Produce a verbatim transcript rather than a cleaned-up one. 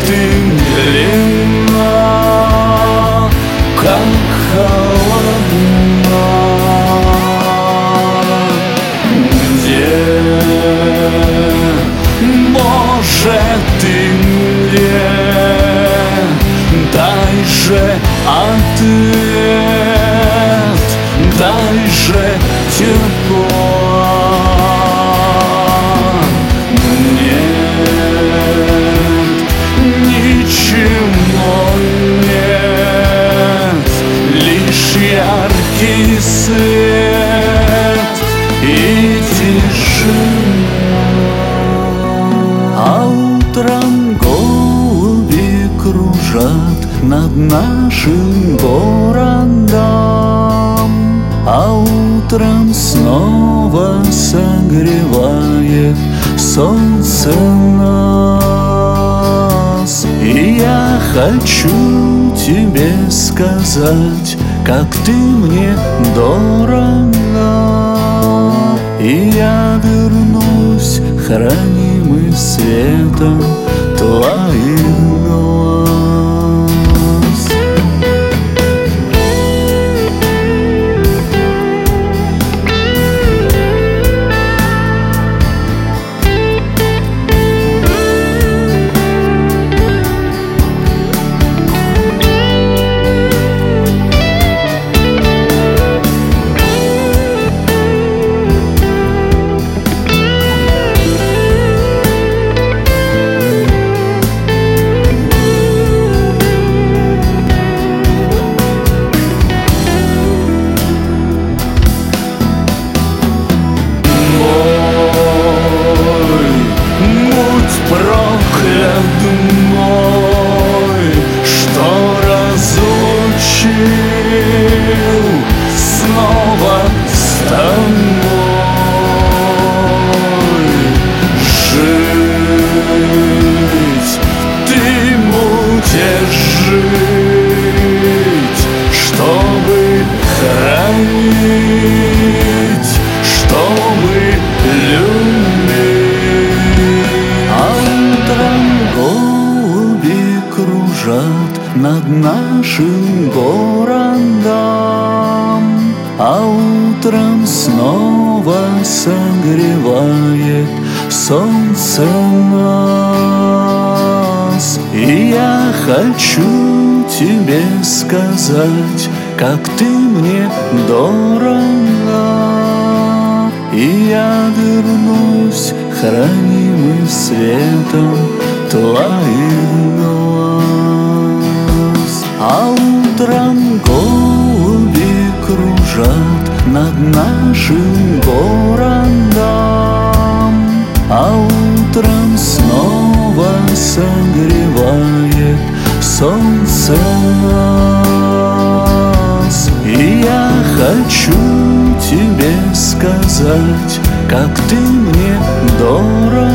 ты длинна, как холодна. Где, может, ты мне дай же ответ, дай же тепло. Нет, ничего нет, лишь яркий свет и тишина. А утром голуби кружат над нашим городом, а утром снова согревает солнце нас. И я хочу тебе сказать, как ты мне дорога, и я вернусь, хранимый светом твоих глаз. Проклят мой, что разучил снова с тобой жить. Ты будешь жить, чтобы хранить, чтобы любить. Голуби кружат над нашим городом, а утром снова согревает солнце нас. И я хочу тебе сказать, как ты мне дорога, и я вернусь, хранимый светом твоих глаз. А утром голуби кружат над нашим городом, а утром снова согревает солнце нас. И я хочу тебе сказать, как ты мне дорога,